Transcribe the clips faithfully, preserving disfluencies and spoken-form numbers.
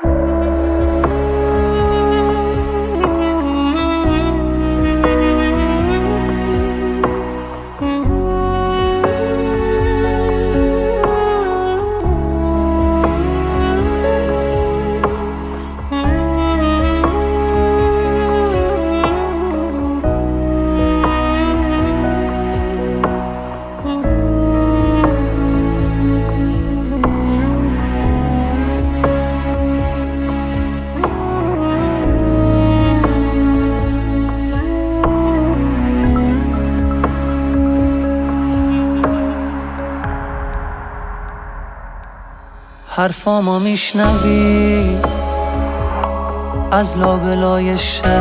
حرفامو میشنوی از لابلای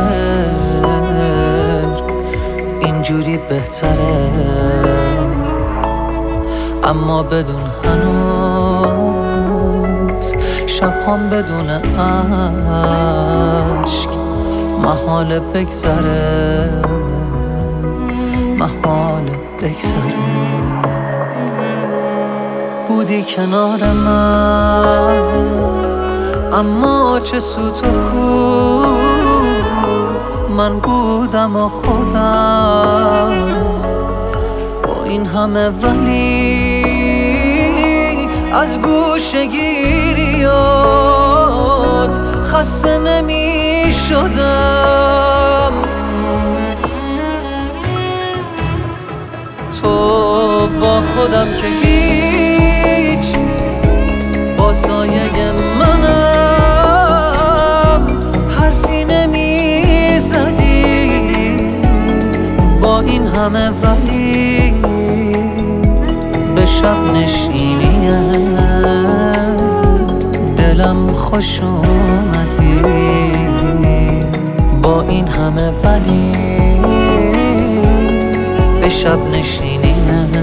شهر، اینجوری بهتره، اما بدون هنوز شبهام بدون عشق محال بگذره، محال بگذره. بودی کنار من اما چه سوت و کو، من بودم و خودم با این همه، ولی از گوشه گیریات خسته نمی شدم. تو با خودم که هیچ، با سایه منم حرفی نمی زدی با این همه، ولی به شب نشینی دلم خوش اومدی. با این همه ولی به شب نشینی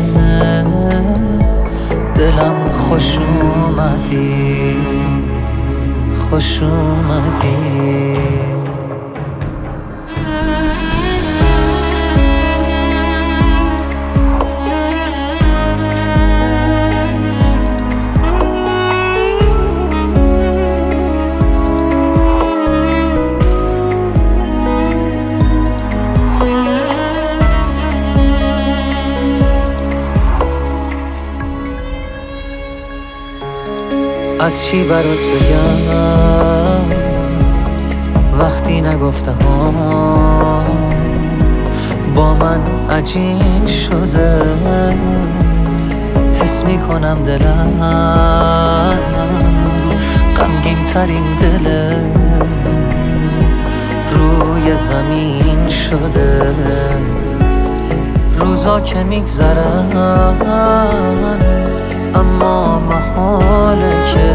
دلم خوش اومدی، خوش اومدی. از چی برات بگم وقتی نگفتم، با من عجین شده، حس میکنم دلم غمگین ترین دل روی زمین شده. روزا که میگذرن اما محاله که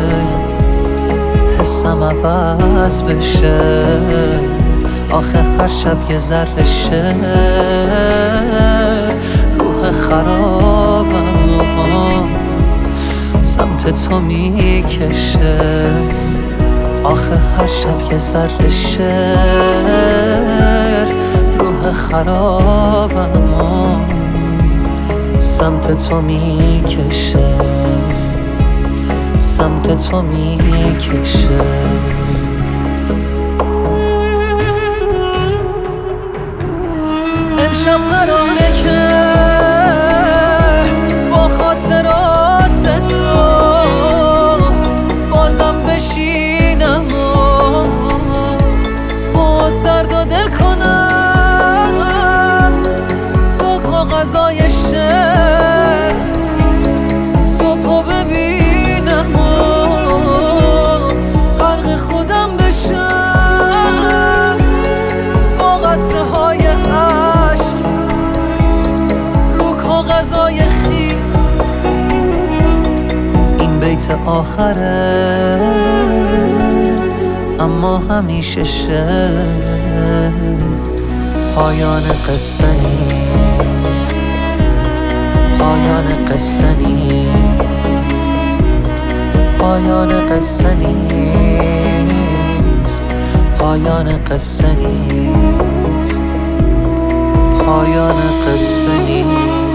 حسم عوض بشه. آخه هر شب یه ذره شه روح خرابم سمت تو میکشه. آخه هر شب یه ذره شه روح خرابم سمت تو میکشه، سمت تو میکشه. امشب قراره که با خاطرات تو بازم بشینم و باز درد و دل کنم با کاغذای شعر. صبحو ببینم و غرق خودم بشم با قطره های عشق رو کاغذای خیس. این بیت آخره اما همیشه شه پایان قصه نیست، پایان قصه نیست، پایان قصه نیست، پایان قصه نیست، پایان قصه نیست.